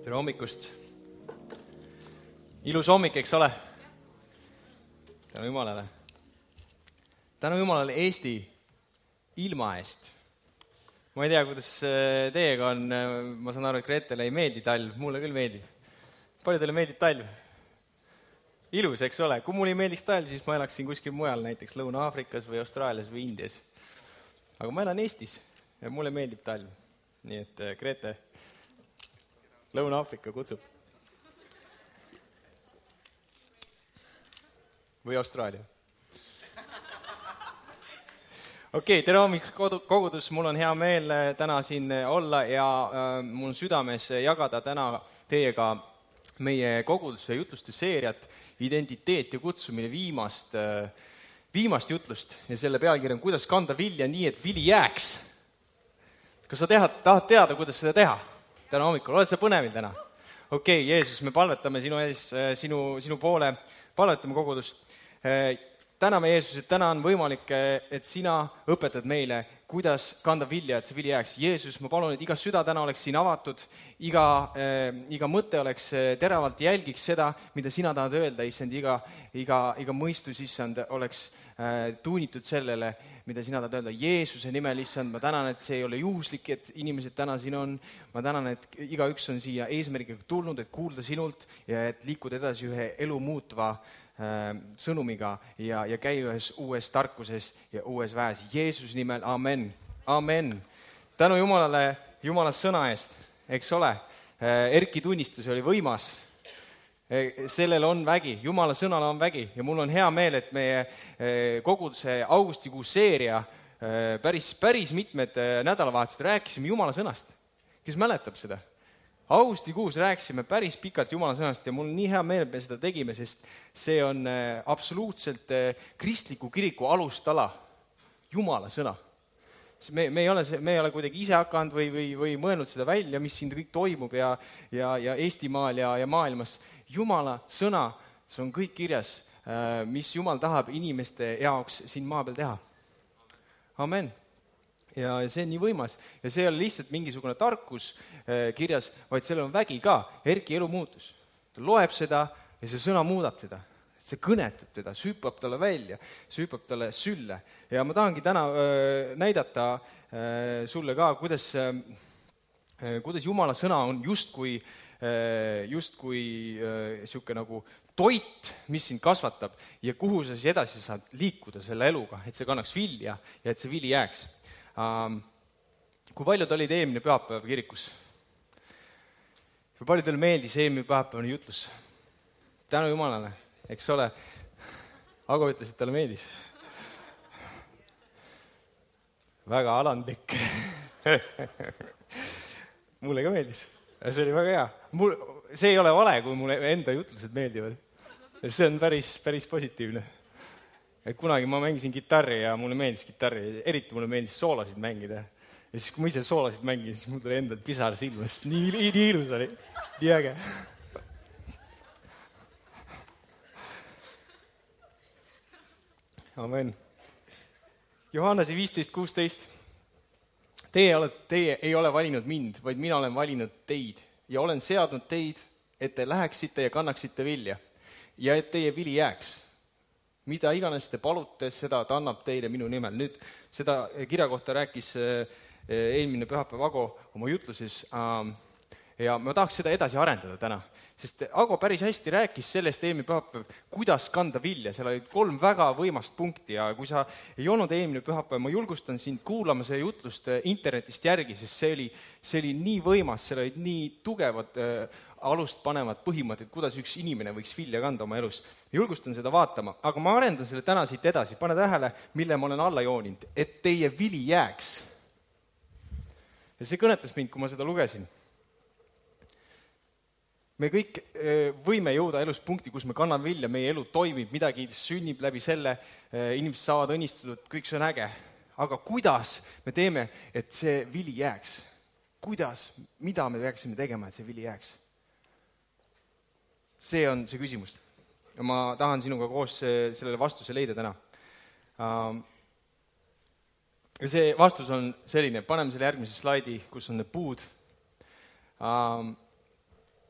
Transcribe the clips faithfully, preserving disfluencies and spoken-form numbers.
Tere hommikust. Ilus hommik, eks ole? Tänu Jumalale. Tänu Jumalale Eesti ilma eest. Ma ei tea, kuidas teiega on. Ma saan aru, et Gretele ei meeldi talv. Mulle küll meeldib. Palju teile meeldib talv? Ilus, eks ole? Kui mulle ei meeldiks talv, siis ma elaksin kuskil mujal, näiteks Lõuna-Aafrikas või Austraalias või Indias. Aga ma elan Eestis ja mulle meeldib talv. Nii et Grete, Lõuna-Aafrika kutsub. Või Austraalia. Okei, okay, tere hommik kogudus, mul on hea meel täna siin olla ja äh, mul on südames jagada täna teiega meie koguduse jutluste seeriat Identiteet ja kutsumine viimast, äh, viimast jutlust ja selle pealkiri on Kuidas kanda vilja nii, et vili jääks. Kas sa tehad, tahad teada, kuidas seda teha? Täna hommikul, oled sa põnevil täna? Okei, okay, Jeesus, me palvetame sinu ees, sinu, sinu poole, palvetame kogudus. Täname Jeesus, et täna on võimalik, et sina õpetad meile, kuidas kanda vilja, et see vili jääks. Jeesus, ma palun, et iga süda täna oleks siin avatud, iga, äh, iga mõte oleks teravalt jälgiks seda, mida sina tahad öelda, issand, iga, iga, iga mõistus, issand, oleks äh, tuunitud sellele, mida sina tahad öelda. Jeesuse nimel, issand, ma tänan, et see ei ole juhuslik, et inimesed täna siin on. Ma tänan, et igaüks on siia eesmärgiga tulnud, et kuulda sinult ja et liikuda edasi ühe elu muutva sõnumiga ja, ja käi ühes uues tarkuses ja uues väes. Jeesus nimel, amen, amen. Tänu Jumalale, Jumala sõna eest, eks ole. Erki tunnistus oli võimas. Sellel on vägi, Jumala sõnal on vägi ja mul on hea meel, et meie koguduse augustikuu seeria päris, päris mitmed nädalavahetused rääkisime Jumala sõnast. Kes mäletab seda? Augustikuus rääkisime päris pikalt Jumala sõnast ja mul on nii hea meel, et me seda tegime, sest see on absoluutselt kristliku kiriku alustala, Jumala sõna. Me, me, ei ole, me ei ole kuidagi ise hakanud või, või, või mõelnud seda välja, mis siin kõik toimub ja, ja, ja Eestimaal ja, ja maailmas. Jumala sõna, see on kõik kirjas, mis Jumal tahab inimeste jaoks siin maa peal teha. Amen. Ja see on nii võimas. Ja see ei ole lihtsalt mingisugune tarkus äh, kirjas, vaid sellel on vägi ka. Erki elu muutus. Ta loeb seda ja see sõna muudab teda. See kõnetab teda, süüpab talle välja, süüpab talle sülle. Ja ma tahangi täna äh, näidata äh, sulle ka, kuidas, äh, kuidas Jumala sõna on justkui, äh, justkui äh, siuke nagu toit, mis sind kasvatab ja kuhu sa siis edasi saad liikuda selle eluga, et see kannaks vilja ja et see vili jääks. Um, kui paljud olid eelmine pühapäev kirikus? Kui palju teile meeldis eelmine pühapäevane jutlus? Tänu Jumalale, eks ole. Ago ütles, et talle meeldis. Väga alandlik. Mulle ka meeldis. See oli väga hea. Mul, see ei ole vale, kui mulle enda jutlused meeldivad. See on päris, päris positiivne. Et kunagi ma mängisin kitarri ja mulle meeldis kitarri, eriti mulle meeldis soolasid mängida. Ja siis, kui ma ise soolasid mängin, siis mul tuli endal pisar silmast. Nii, nii, nii ilus oli. Nii äge. Amen. Johannese viisteist kuusteist. Teie, olete, teie ei ole valinud mind, vaid mina olen valinud teid. Ja olen seadnud teid, et te läheksite ja kannaksite vilja. Ja et teie vili jääks. Mida iganes te palute, seda ta annab teile minu nimel. Nüüd seda kirja kohta rääkis eelmine pühapäev Ago oma jutluses ja ma tahaks seda edasi arendada täna, sest Ago päris hästi rääkis sellest eelmine pühapäev, kuidas kanda vilja. Seal oli kolm väga võimast punkti ja kui sa ei olnud eelmine pühapäev, ma julgustan sind kuulama see jutlust internetist järgi, sest see oli, see oli nii võimas, seal olid nii tugevad alust panevad põhimõtted, kuidas üks inimene võiks vilja kanda oma elus. Julgustan seda vaatama, aga ma arendan selle täna siit edasi. Pane tähele, mille ma olen alla jooninud, et teie vili jääks. Ja see kõnetas mind, kui ma seda lugesin. Me kõik võime jõuda elus punkti, kus me kanname vilja, meie elu toimib, midagi sünnib läbi selle, inimesed saavad õnnistatud, kõik see on äge. Aga kuidas me teeme, et see vili jääks? Kuidas, mida me peaksime tegema, et see vili jääks? See on see küsimus. Ja ma tahan sinuga koos sellele vastuse leida täna. Ja see vastus on selline, paneme selle järgmise slaidi, kus on need puud.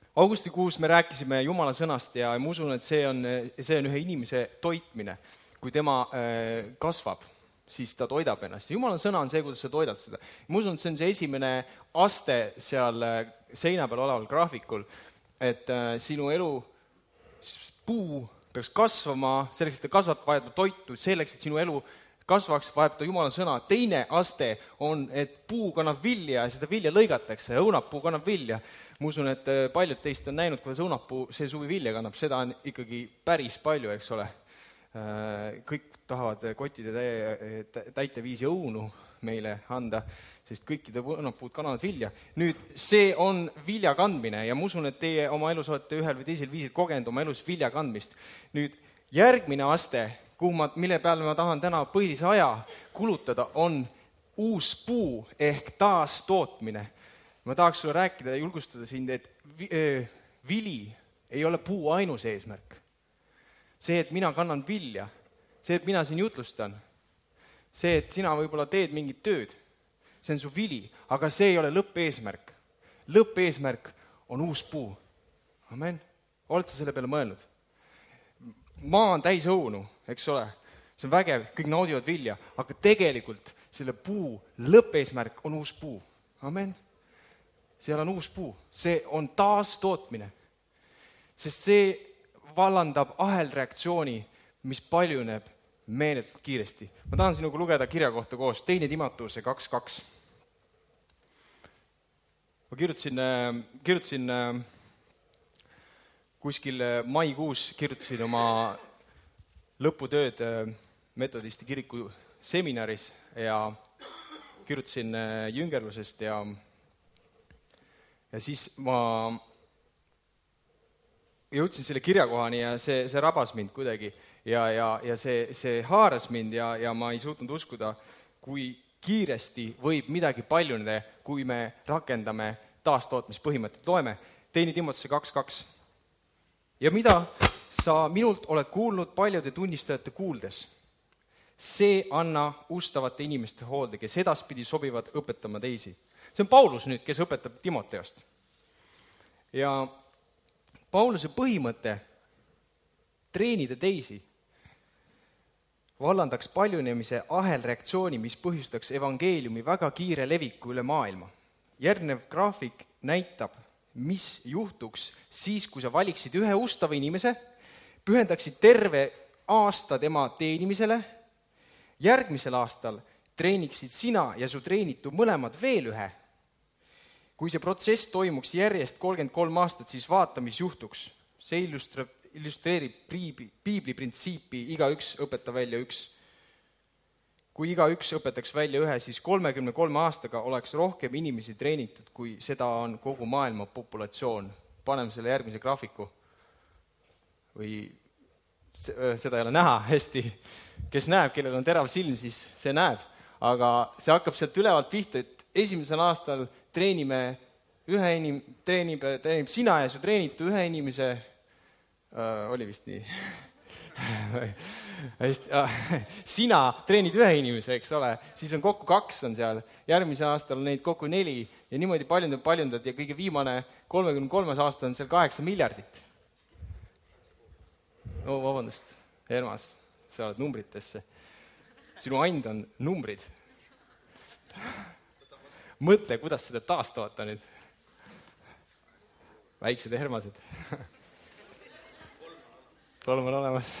augustikuus me rääkisime Jumala sõnast ja ma usun, et see on, see on ühe inimese toitmine. Kui tema äh, kasvab, siis ta toidab ennast. Jumala sõna on see, kuidas sa toidad seda. Ma usun, et see on see esimene aste seal seina peal oleval graafikul, et äh, sinu elu puu peaks kasvama, selleks, et ta kasvab, vajab ta toitu, selleks, et sinu elu kasvaks, vajab ta Jumala sõna. Teine aste on, et puu kannab vilja ja seda vilja lõigatakse ja õunapuu kannab vilja. Ma usun, et paljud teist on näinud, kuidas õunapuu see suvi vilja kannab, seda on ikkagi päris palju, eks ole. Kõik tahavad kottide täiteviisi õunu meile anda, sest kõikide õunapuud kannavad vilja. Nüüd, see on vilja kandmine ja ma usun, et teie oma elus olete ühel või teisel viisil kogenud oma elus vilja kandmist. Nüüd, järgmine aste, kuhu ma, mille peale ma tahan täna põhilise aja kulutada, on uus puu ehk taastootmine. Ma tahaks sulle rääkida ja julgustada sind, et vili ei ole puu ainus eesmärk. See, et mina kannan vilja, see, et mina siin jutlustan, see, et sina võib-olla teed mingit tööd, see on su vili, aga see ei ole lõppeesmärk. Lõppeesmärk on uus puu. Amen. Oled sa selle peale mõelnud? Maa on täis õunu, eks ole. See on vägev, kõik naudivad vilja, aga tegelikult selle puu lõppeesmärk on uus puu. Amen. Seal on uus puu. See on taastootmine. Sest see vallandab ahelreaktsiooni, mis paljuneb meeletult kiiresti. Ma tahan sinuga lugeda kirja kohta koos. Teine Timoteuse kaks kaks. Ma kirjutasin, kirjutasin kuskil maikuus, kirjutasin oma lõputööd metodisti kiriku seminaris ja kirjutasin jüngerlusest ja, ja siis ma jõudsin selle kirjakohani ja see, see rabas mind kuidagi ja, ja, ja see, see haaras mind ja, ja ma ei suutnud uskuda, kui kiiresti võib midagi paljuneda, kui me rakendame taastootmispõhimõtet. Loeme Teine Timoteuse kaks kaks. Ja mida sa minult oled kuulnud paljude tunnistajate kuuldes? See anna ustavate inimeste hoolde, kes edaspidi sobivad õpetama teisi. See on Paulus nüüd, kes õpetab Timoteost. Ja Pauluse põhimõte treenida teisi vallandaks paljunemise ahelreaktsiooni, mis põhjustaks evangeeliumi väga kiire leviku üle maailma. Järgnev graafik näitab, mis juhtuks siis, kui sa valiksid ühe ustava inimese, pühendaksid terve aasta tema teenimisele, järgmisel aastal treeniksid sina ja su treenitu mõlemad veel ühe. Kui see protsess toimuks järjest kolmkümmend kolm aastat, siis vaata, mis juhtuks. See illustreerib piibli printsiipi, iga üks õpeta välja üks. Kui iga üks õpetaks välja ühe, siis kolmekümne kolme aastaga oleks rohkem inimesi treenitud, kui seda on kogu maailma populatsioon. Paneme selle järgmise graafiku. Või seda ei ole näha hästi. Kes näeb, kellel on terav silm, siis see näeb. Aga see hakkab sealt ülevalt pihta, et esimesel aastal treenime ühe inim, treenib, treenib sina ja su treenitu ühe inimese, äh, oli vist nii, sina treenid ühe inimese, eks ole, siis on kokku kaks on seal, järgmise aastal on neid kokku neli ja niimoodi paljundad, paljundad ja kõige viimane kolmekümne kolmes aasta on seal kaheksa miljardit. No vabandust, Hermas, sa oled numbritesse. Sinu and on numbrid. Mõtle, kuidas seda taastoota nüüd. Väiksed hermased. Kolm on olemas.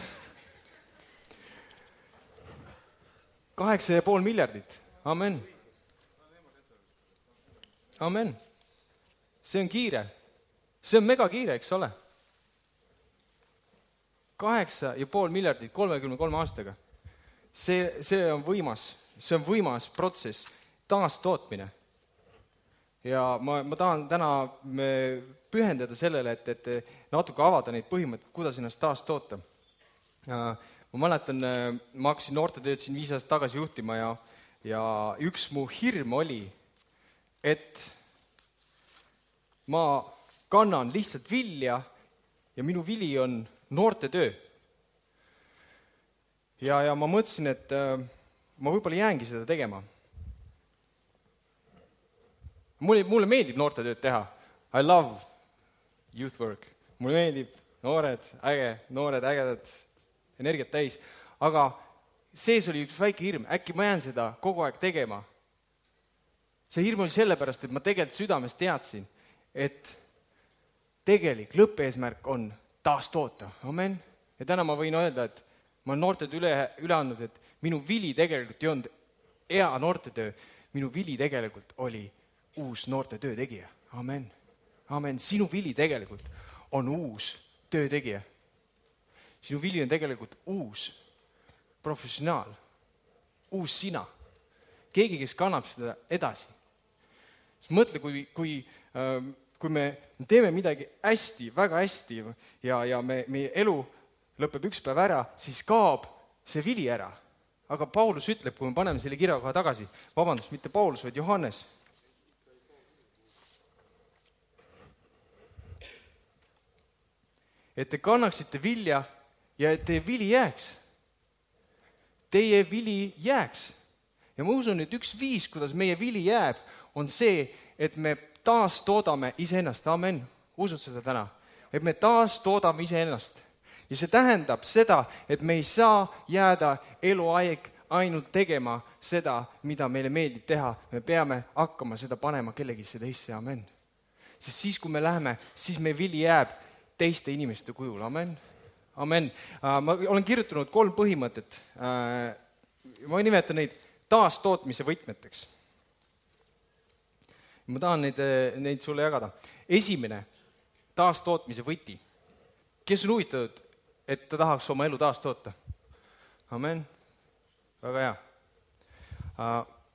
Kaheksa ja pool miljardit. Amen. Amen. See on kiire. See on mega kiire, eks ole. Kaheksa ja pool miljardit kolmekümne kolme aastaga. See, see on võimas. See on võimas protsess. Taastootmine. Ja ma, ma tahan täna pühendada sellele, et, et natuke avada neid põhimõtteid, kuidas ennast taas toota. Ma mäletan, ma hakkasin noortetööd siin viis aastat tagasi juhtima ja, ja üks mu hirm oli, et ma kannan lihtsalt vilja ja minu vili on noortetöö. Ja, ja ma mõtlesin, et ma võib-olla jäängi seda tegema. Mulle, mulle meeldib noortetööd teha. I love youth work. Mulle meeldib noored, äge, noored, ägedad, energiat täis. Aga sees oli üks väike hirm, äkki ma jään seda kogu aeg tegema. See hirm oli sellepärast, et ma tegelikult südames teadsin, et tegelik lõppeesmärk on taastoota. Amen. Ja täna ma võin öelda, et ma olen noorted üle, üle andnud, et minu vili tegelikult ei olnud hea noortetöö. Minu vili tegelikult oli uus noortetöö tegija. Amen. Amen. Sinu vili tegelikult on uus töötegija. Sinu vili on tegelikult uus professionaal. Uus sina. Keegi, kes kannab seda edasi. Siis mõtle, kui, kui, kui me teeme midagi hästi, väga hästi ja, ja me, meie elu lõpeb üks päev ära, siis kaob see vili ära. Aga Paulus ütleb, kui me paneme selle kirja kohe tagasi, vabandust, mitte Paulus, vaid Johannes. Et te kannaksite vilja ja et teie vili jääks. Teie vili jääks. Ja ma usun, et üks viis, kuidas meie vili jääb, on see, et me taas toodame iseennast. Amen. Usud seda täna? Et me taas toodame iseennast. Ja see tähendab seda, et me ei saa jääda eluaeg ainult tegema seda, mida meile meeldib teha. Me peame hakkama seda panema kellegisse teisse. Amen. Sest siis, kui me läheme, siis meie vili jääb teiste inimeste kujul. Amen. Amen. Ma olen kirjutanud kolm põhimõtet. Ma nimetan neid taastootmise võtmeteks. Ma tahan neid, neid sulle jagada. Esimene taastootmise võti. Kes on huvitatud, et ta tahaks oma elu taas toota? Amen. Väga hea.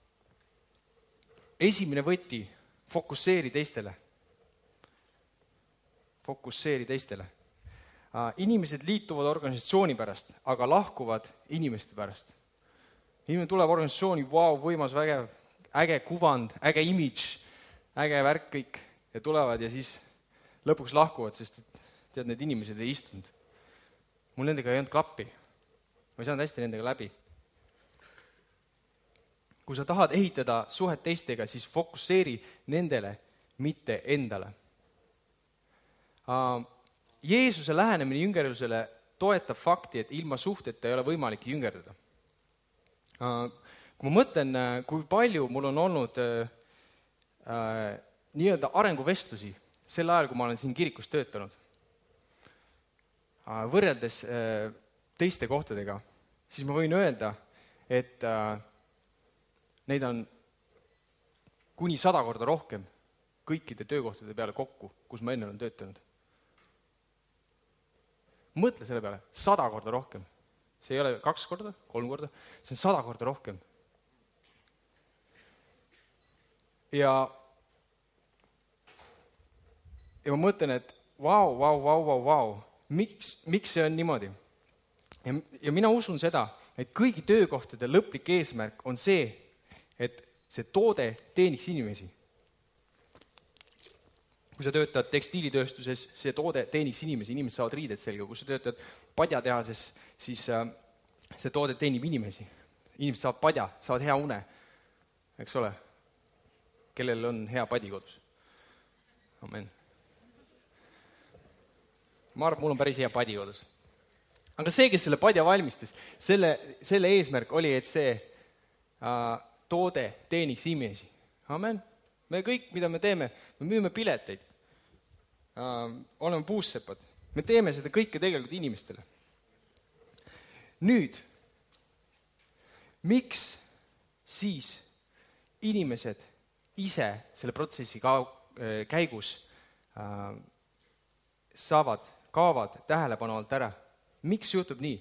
Esimene võti, fokusseeri teistele. Fokusseeri teistele. Inimesed liituvad organisatsiooni pärast, aga lahkuvad inimeste pärast. Inimene tuleb organisatsiooni, vau, võimas, vägev, äge kuvand, äge imidž, äge värk kõik ja tulevad ja siis lõpuks lahkuvad, sest tead, need inimesed ei istunud. Mul nendega ei olnud klappi. Ma ei saanud hästi nendega läbi. Kui sa tahad ehitada suhet teistega, siis fokusseeri nendele, mitte endale. Jeesuse lähenemine jüngerlusele toetab fakti, et ilma suhteta ei ole võimalik jüngerduda. Kui ma mõtlen, kui palju mul on olnud nii-öelda arenguvestlusi sel ajal, kui ma olen siin kirikus töötanud, võrreldes teiste kohtadega, siis ma võin öelda, et neid on kuni sada korda rohkem kõikide töökohtade peale kokku, kus ma enne olen töötanud. Mõtle selle peale, sada korda rohkem. See ei ole kaks korda, kolm korda, see on sada korda rohkem. Ja, ja ma mõtlen, et vau, vau, vau, vau, vau, miks, miks see on niimoodi? Ja, ja mina usun seda, et kõigi töökohtade lõplik eesmärk on see, et see toode teeniks inimesi. Kui sa töötad tekstiilitööstuses, see toode teeniks inimesi, inimesed saavad riided selga. Kui sa töötad padjatehases, siis see toode teenib inimesi. Inimesed saavad padja, saavad hea une, eks ole? Kellel on hea padi kodus? Amen. Ma arvan, mul on päris hea padi kodus. Aga see, kes selle padja valmistas, selle, selle eesmärk oli, et see äh, toode teeniks inimesi. Amen. Me kõik, mida me teeme, me müüme pileteid, äh, oleme puussepad. Me teeme seda kõike tegelikult inimestele. Nüüd, miks siis inimesed ise selle protsessi ka, äh, käigus äh, saavad, kaavad tähelepanu alt ära? Miks juhtub nii?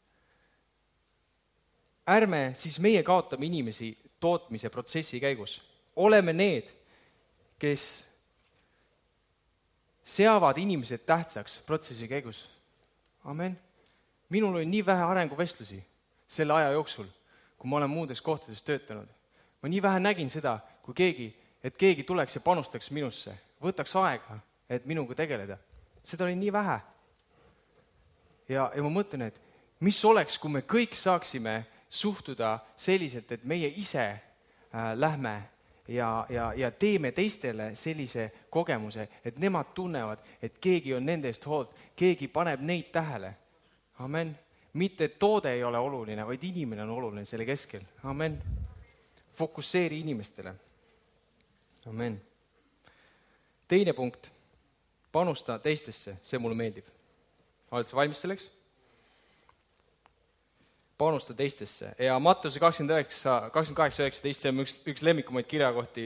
Ärme siis meie kaotame inimesi tootmise protsessi käigus. Oleme need, kes seavad inimesed tähtsaks protsessi käigus. Amen. Minul oli nii vähe arenguvestlusi selle aja jooksul, kui ma olen muudes kohtades töötanud. Ma nii vähe nägin seda, kui keegi, et keegi tuleks ja panustaks minusse, võtaks aega, et minuga tegeleda. Seda oli nii vähe. Ja, ja ma mõtlen, et mis oleks, kui me kõik saaksime suhtuda selliselt, et meie ise äh, lähme ja, ja, ja teeme teistele sellise kogemuse, et nemad tunnevad, et keegi on nende eest hoolt, keegi paneb neid tähele. Amen. Mitte et toode ei ole oluline, vaid inimene on oluline selle keskel. Amen. Fokusseeri inimestele. Amen. Teine punkt, panusta teistesse, see mulle meeldib. Oled sa valmis selleks? Panusta teistesse. Ja Mattuse kakskümmend üheksa, kakskümmend kaheksa üheksateist, see on üks, üks lemmikumaid kirjakohti.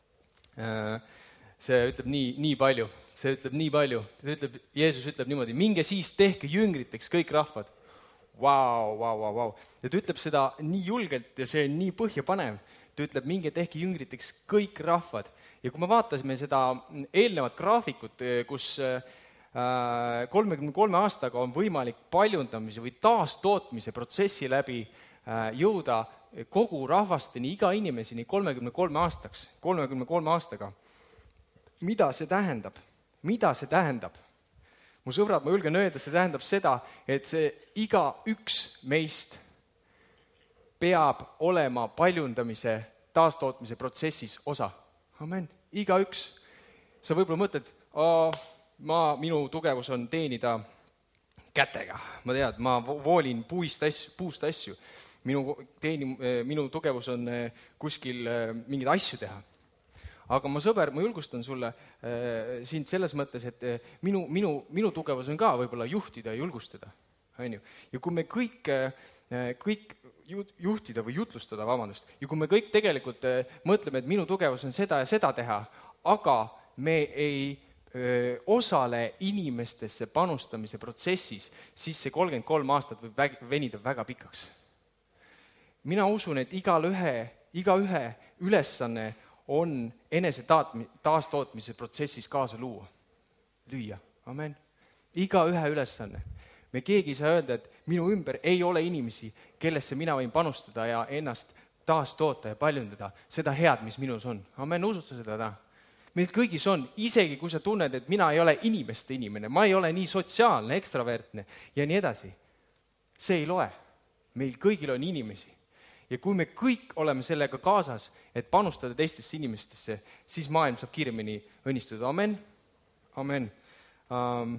See ütleb nii, nii palju. See ütleb nii palju. See ütleb, Jeesus ütleb niimoodi, minge siis tehke jüngriteks kõik rahvad. Vau, vau, vau, vau. Ja ta ütleb seda nii julgelt ja see on nii põhjapanev. Ta ütleb, minge tehke jüngriteks kõik rahvad. Ja kui me vaatasime seda eelnevat graafikut, kus kolmekümne kolme aastaga on võimalik paljundamise või taastootmise protsessi läbi jõuda kogu rahvasteni, iga inimeseni kolmekümne kolme aastaks, kolmekümne kolme aastaga. Mida see tähendab? Mida see tähendab? Mu sõbrad, ma julgen öelda, see tähendab seda, et see iga üks meist peab olema paljundamise taastootmise protsessis osa. Amen. Iga üks. Sa võib-olla mõtled, ma, minu tugevus on teenida kätega. Ma tead, ma voolin puist asju, puust asju. Minu, teeni, minu tugevus on kuskil mingeid asju teha. Aga ma sõber, ma julgustan sulle äh, sind selles mõttes, et äh, minu, minu, minu tugevus on ka võib-olla juhtida ja julgustada. On ju? Ja kui me kõik, äh, kõik juhtida või jutlustada, vabandust, ja kui me kõik tegelikult äh, mõtleme, et minu tugevus on seda ja seda teha, aga me ei öö, osale inimestesse panustamise protsessis, siis see kolmkümmend kolm aastat võib väg, venida väga pikaks. Mina usun, et igal ühe, iga ühe ülesanne on enese taastootmise protsessis kaasa luua, lüüa. Amen. Iga ühe ülesanne. Me keegi ei saa öelda, et minu ümber ei ole inimesi, kellesse mina võin panustada ja ennast taastoota ja paljundada seda head, mis minus on. Amen, usud sa seda täna? Meil kõigis on, isegi kui sa tunned, et mina ei ole inimeste inimene, ma ei ole nii sotsiaalne, ekstravertne ja nii edasi. See ei loe. Meil kõigil on inimesi. Ja kui me kõik oleme sellega kaasas, et panustada teistesse inimestesse, siis maailm saab kiiremini õnnistuda. Amen. Amen. Um,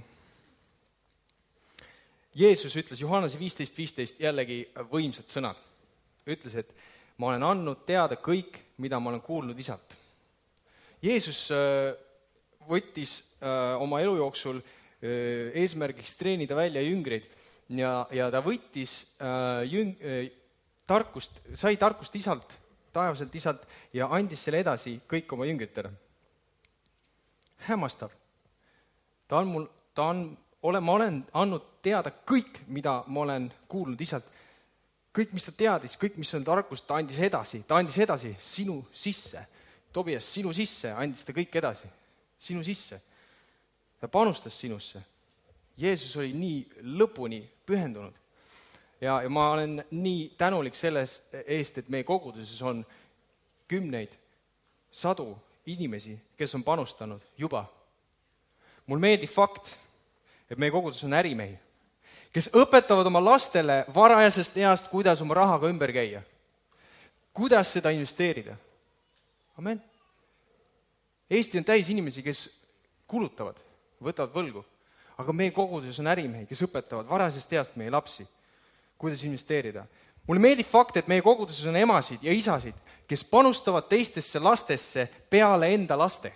Jeesus ütles Johannese viisteist viisteist jällegi võimsad sõnad. Ütles, et ma olen andnud teada kõik, mida ma olen kuulnud isalt. Jeesus uh, võttis uh, oma elu jooksul uh, eesmärgiks treenida välja jüngreid ja, ja ta võttis uh, jüng, uh, tarkust, sai tarkust isalt, taevaselt isalt ja andis selle edasi kõik oma jüngritele. Hämmastav. Ta on mul, ta on, ole, ma olen andnud teada kõik, mida ma olen kuulnud isalt. Kõik, mis ta teadis, kõik, mis on tarkust, ta andis edasi. Ta andis edasi sinu sisse. Tobias, sinu sisse andis ta kõik edasi. Sinu sisse. Ta panustas sinusse. Jeesus oli nii lõpuni pühendunud. Ja, ja ma olen nii tänulik sellest eest, et meie koguduses on kümneid, sadu inimesi, kes on panustanud juba. Mul meeldib fakt, et meie koguduses on ärimehi, kes õpetavad oma lastele varajasest east, kuidas oma rahaga ümber käia. Kuidas seda investeerida. Amen. Eesti on täis inimesi, kes kulutavad, võtavad võlgu. Aga meie koguduses on ärimehi, kes õpetavad varajasest east meie lapsi. Kuidas investeerida. Mulle meeldib fakt, et meie koguduses on emasid ja isasid, kes panustavad teistesse lastesse peale enda laste.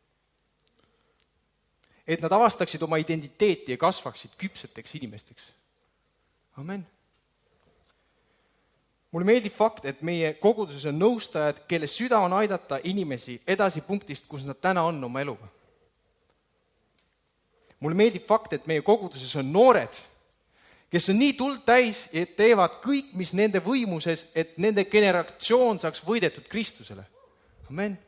Et nad avastaksid oma identiteeti ja kasvaksid küpseteks inimesteks. Amen. Mulle meeldib fakt, et meie koguduses on nõustajad, kelle süda on aidata inimesi edasi punktist, kus nad täna on oma eluga. Mulle meeldib fakt, et meie koguduses on noored, kes on nii tuld täis, et teevad kõik, mis nende võimuses, et nende generatsioon saaks võidetud Kristusele. Amen.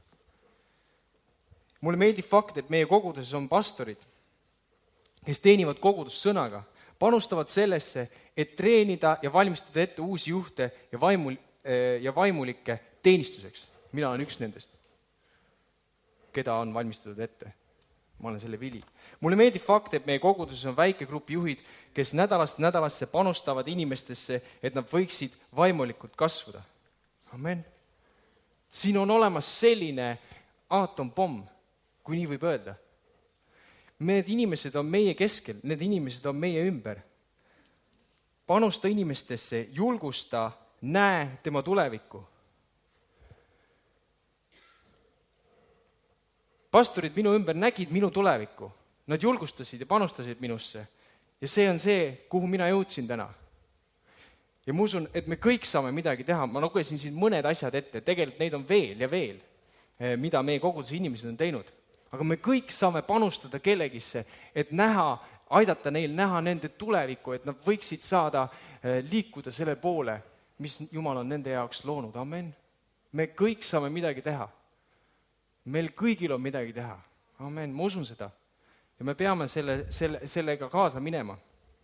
Mulle meeldib fakt, et meie koguduses on pastorid, kes teenivad kogudust sõnaga, panustavad sellesse, et treenida ja valmistada ette uusi juhte ja, vaimul, ja vaimulikke teenistuseks. Mina olen üks nendest, keda on valmistatud ette. Ma olen selle vili. Mulle meeldib fakt, et meie koguduses on väike grupp juhid, kes nädalast nädalasse panustavad inimestesse, et nad võiksid vaimulikult kasvada. Amen. siin on olemas selline aatompomm, kui nii võib öelda. Need inimesed on meie keskel, need inimesed on meie ümber. Panusta inimestesse, julgusta, näe tema tulevikku. Pastorid minu ümber nägid minu tulevikku. Nad julgustasid ja panustasid minusse. Ja see on see, kuhu mina jõudsin täna. Ja ma usun, et me kõik saame midagi teha. Ma lugesin siin mõned asjad ette. Tegelikult neid on veel ja veel, mida meie koguduse inimesed on teinud. Aga me kõik saame panustada kellegisse, et näha, aidata neil näha nende tulevikku, et nad võiksid saada liikuda selle poole, mis Jumal on nende jaoks loonud. Amen. Me kõik saame midagi teha. Meil kõigil on midagi teha. Amen. Ma usun seda. Ja me peame selle, selle, sellega kaasa minema.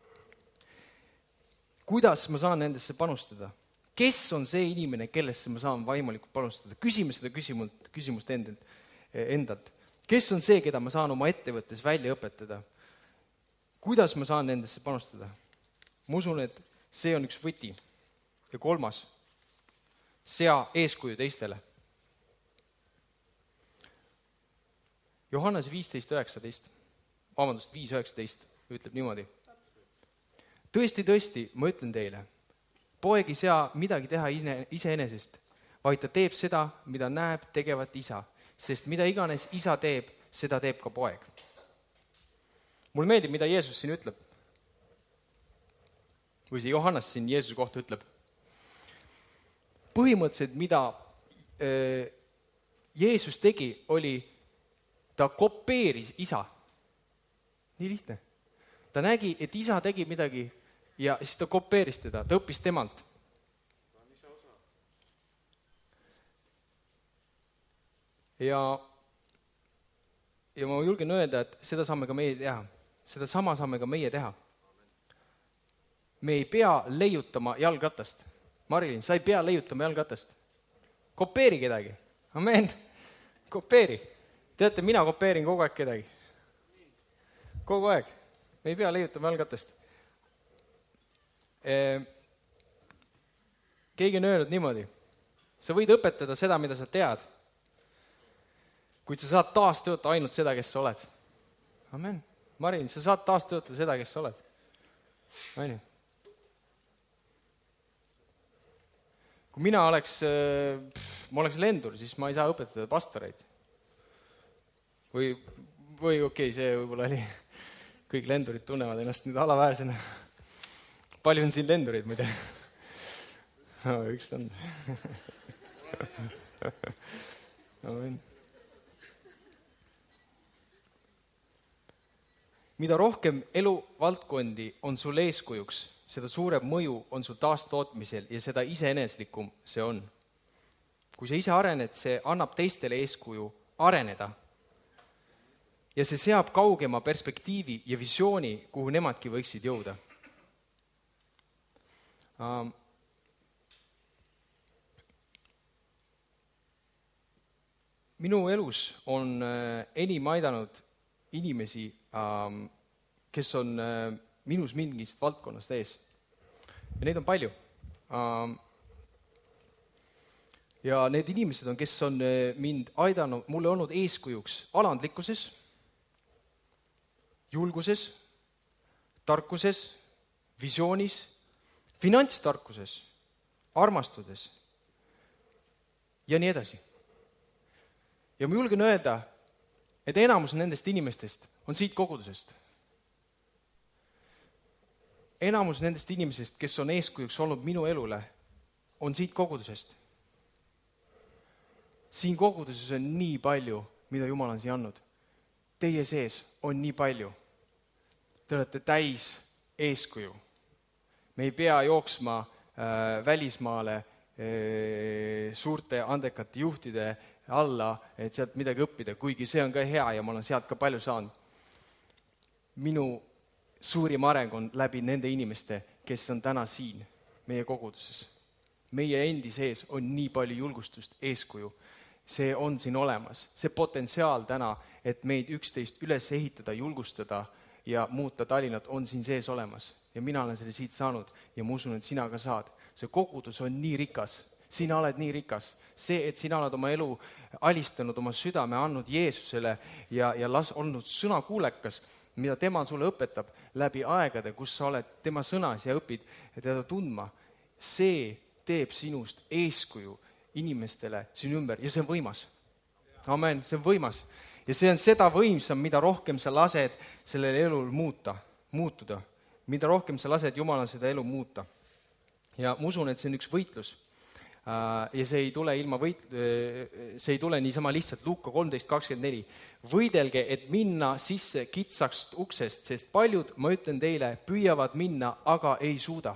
Kuidas ma saan nendesse panustada? Kes on see inimene, kellesse ma saan vaimulikult panustada? Küsime seda küsimust, küsimust endalt, endalt. Kes on see, keda ma saan oma ettevõttes välja õpetada? Kuidas ma saan nendesse panustada? Ma usun, et see on üks võti. Ja kolmas, sea eeskuju teistele. Johannes viisteist üheksateist, vabandust, viis üheksateist ütleb niimoodi. Tõesti, tõesti, ma ütlen teile, poeg ei saa midagi teha iseenesest, vaid ta teeb seda, mida näeb tegevat isa, sest mida iganes isa teeb, seda teeb ka poeg. Mulle meeldib, mida Jeesus siin ütleb. Või see Johannes siin Jeesuse kohta ütleb. Põhimõtteliselt, mida äh, Jeesus tegi, oli, ta kopeeris isa. Nii lihtne. Ta nägi, et isa tegi midagi ja siis ta kopeeris teda, ta õppis temalt. Ja, ja ma julgen öelda, et seda saame ka meie teha. Seda sama saame ka meie teha. Me ei pea leiutama jalgratast. Marilyn, sa ei pea leiutama jalgratast. Kopeeri kedagi. Amen. Kopeeri. Teate, mina kopeerin kogu aeg kedagi. Kogu aeg. Me ei pea leiutama jalgratast. Keegi on öelnud niimoodi. Sa võid õpetada seda, mida sa tead, kuid sa saad taas tööta ainult seda, kes sa oled. Amen. Marin, sa saad taas töötada seda, kes sa oled. Aine. Kui mina oleks, ma oleks lendur, siis ma ei saa õpetada pastoreid. Või, või okei, okay, see võib-olla oli, kõik lendurid tunnevad ennast nüüd alaväärsena. Palju on siin lendurid, muide? No, üks on. Amen. Mida rohkem eluvaldkondi on sul eeskujuks, seda suurem mõju on sul taastootmisel ja seda iseeneslikum see on. Kui sa ise arened, see annab teistele eeskuju areneda. Ja see seab kaugema perspektiivi ja visiooni, kuhu nemadki võiksid jõuda. Um, minu elus on uh, enim aidanud inimesi, um, kes on uh, minus mingist valdkonnast ees. Ja neid on palju. Um, ja need inimesed on, kes on uh, mind aidanud, mulle olnud eeskujuks alandlikkuses, julguses, tarkuses, visioonis, finantstarkuses, armastuses ja nii edasi. Ja ma julgen öelda, et enamus nendest inimestest on siit kogudusest. Enamus nendest inimesest, kes on eeskujuks olnud minu elule, on siit kogudusest. Siin koguduses on nii palju, mida Jumal on siia andnud. Teie sees on nii palju. Te olete täis eeskuju. Me ei pea jooksma äh, välismaale äh, suurte andekate juhtide alla, et sealt midagi õppida, kuigi see on ka hea ja ma olen sealt ka palju saanud. Minu suurim areng on läbi nende inimeste, kes on täna siin meie koguduses. Meie endi sees on nii palju julgustust, eeskuju. See on siin olemas. See potentsiaal täna, et meid üksteist üles ehitada, julgustada ja muuta Tallinnat, on siin sees olemas. Ja mina olen selle siit saanud ja ma usun, et sina ka saad. See kogudus on nii rikas sina oled nii rikas. See, et sina oled oma elu alistanud, oma südame andnud Jeesusele ja, ja las olnud sõnakuulekas, mida tema sulle õpetab läbi aegade, kus sa oled tema sõnas ja õpid teda tundma. See teeb sinust eeskuju inimestele sinu ümber ja see on võimas. Amen, see on võimas. Ja see on seda võimsam, mida rohkem sa lased sellel elul muuta, muutuda. Mida rohkem sa lased Jumalal seda elu muuta. Ja ma usun, et see on üks võitlus. Ja see ei tule ilma võit, see ei tule niisama lihtsalt Luuka kolmteist kakskümmend neli. Võidelge, et minna sisse kitsast uksest, sest paljud, ma ütlen teile, püüavad minna, aga ei suuda.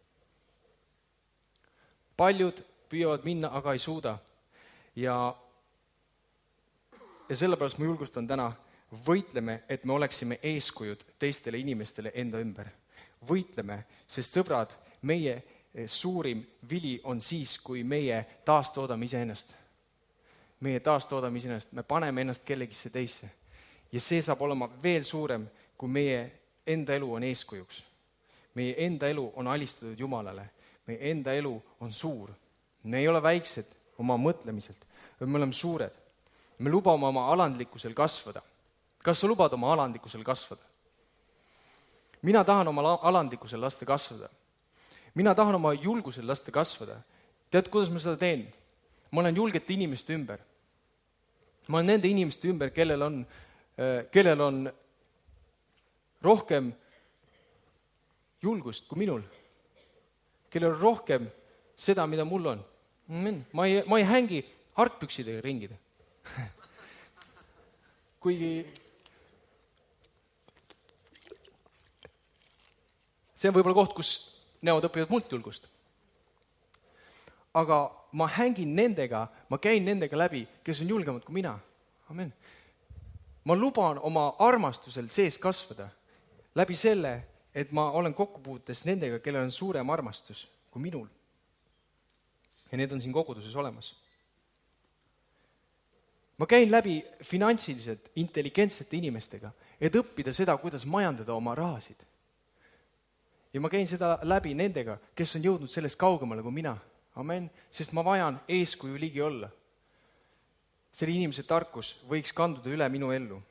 Paljud püüavad minna, aga ei suuda. Ja, ja sellepärast ma julgustan täna, võitleme, et me oleksime eeskujud teistele inimestele enda ümber. Võitleme, sest sõbrad, meie suurim vili on siis, kui meie taastoodame iseennast. Meie taastoodame iseennast, me paneme ennast kellegisse teisse. Ja see saab olema veel suurem, kui meie enda elu on eeskujuks. Meie enda elu on alistatud Jumalale. Meie enda elu on suur. Me ei ole väiksed oma mõtlemiselt, me oleme suured. Me lubame oma alandlikkusel kasvada. Kas sa lubad oma alandlikkusel kasvada? Mina tahan oma alandlikkusel lasta kasvada. Mina tahan oma julgusel lasta kasvada. Tead, kuidas ma seda teen? Ma olen julgete inimeste ümber. Ma olen nende inimeste ümber, kellel on, kellel on rohkem julgust kui minul. Kellel on rohkem seda, mida mul on. Ma ei, ma ei hängi harkpüksidega ringida. Kuigi see on võib-olla koht, kus neod õpivad mult julgust. Aga ma hängin nendega, ma käin nendega läbi, kes on julgemad kui mina. Amen. Ma luban oma armastusel sees kasvada läbi selle, et ma olen kokkupuutes nendega, kellel on suurem armastus kui minul. Ja need on siin koguduses olemas. Ma käin läbi finantsiliselt intelligentsete inimestega, et õppida seda, kuidas majandada oma rahasid. Ja ma käin seda läbi nendega, kes on jõudnud sellest kaugemale kui mina. Amen. Sest ma vajan eeskuju ligi olla. Selle inimese tarkus võiks kanduda üle minu ellu.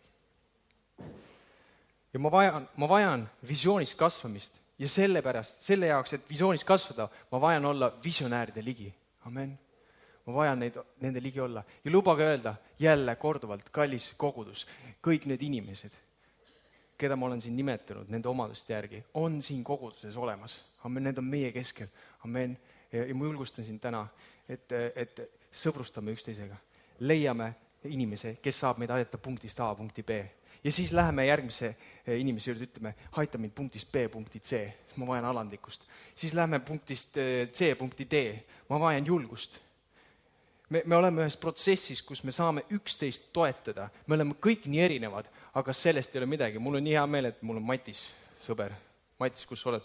Ja ma vajan, ma vajan visioonis kasvamist. Ja sellepärast, selle jaoks, et visioonis kasvada, ma vajan olla visionääride ligi. Amen. Ma vajan neid, nende ligi olla. Ja lubage öelda jälle korduvalt, kallis kogudus, kõik need inimesed, keda ma olen siin nimetanud nende omaduste järgi, on siin koguduses olemas. Amen, need on meie keskel. Amen. Ja, ja ma julgustan siin täna, et, et sõbrustame üksteisega. Leiame inimese, kes saab meid aidata punktist A punkti B. Ja siis läheme järgmise inimese juurde, ütleme, aita mind punktist B punkti C. Ma vajan alandlikkust. Siis läheme punktist C punkti D. Ma vajan julgust. Me, me oleme ühes protsessis, kus me saame üksteist toetada. Me oleme kõik nii erinevad, aga sellest ei ole midagi. Mul on nii hea meel, et mul on Matis, sõber. Matis, kus sa oled?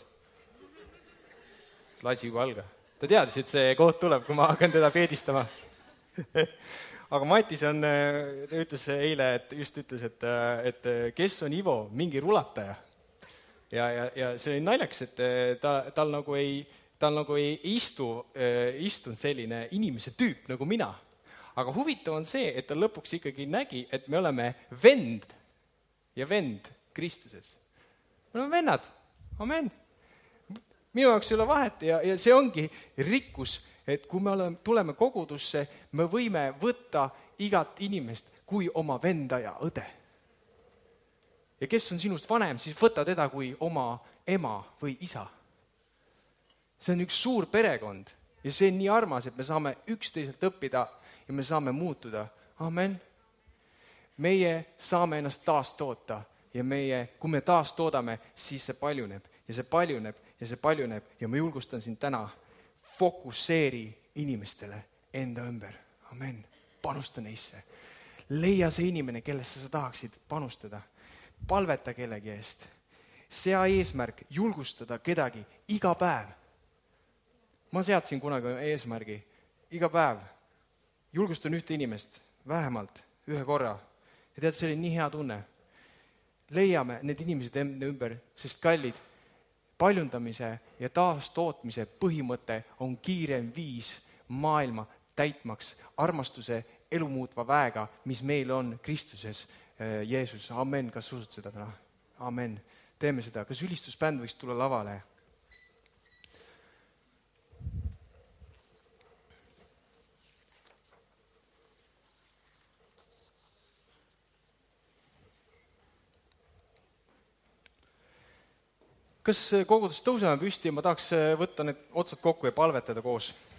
Lasi juba alga. Ta teadis, et see koht tuleb, kui ma hakkan teda peedistama. Aga Matis on, ta ütles eile, et just ütles, et, et kes on Ivo, mingi rulataja. Ja, ja, ja see on naljaks, et ta, tal nagu ei... tal nagu ei istu, istun selline inimese tüüp nagu mina. Aga huvitav on see, et ta lõpuks ikkagi nägi, et me oleme vend ja vend Kristuses. Me oleme vennad. Amen. Minu jaoks ei ole vahet ja, ja see ongi rikkus, et kui me oleme, tuleme kogudusse, me võime võtta igat inimest kui oma venda ja õde. Ja kes on sinust vanem, siis võta teda kui oma ema või isa. See on üks suur perekond ja see on nii armas, et me saame üksteiselt õppida ja me saame muutuda. Amen. Meie saame ennast taas toota ja meie, kui me taas toodame, siis see paljuneb ja see paljuneb ja see paljuneb ja ma julgustan sind täna, fokusseeri inimestele enda ümber. Amen. Panusta neisse. Leia see inimene, kellesse sa tahaksid panustada. Palveta kellegi eest. Sea eesmärk julgustada kedagi iga päev. Ma seadsin kunagi eesmärgi, iga päev julgustan ühte inimest, vähemalt ühe korra. Ja tead, see oli nii hea tunne. Leiame need inimesed enda ümber, sest kallid, paljundamise ja taastootmise põhimõte on kiirem viis maailma täitmaks armastuse elumuutva väega, mis meil on Kristuses Jeesus. Amen. Kas usud seda täna? Amen. Teeme seda. Kas ülistusbänd võiks tulla lavale? Kas kogudus tõuseme püsti ja ma tahaks võtta need otsad kokku ja palvetada koos?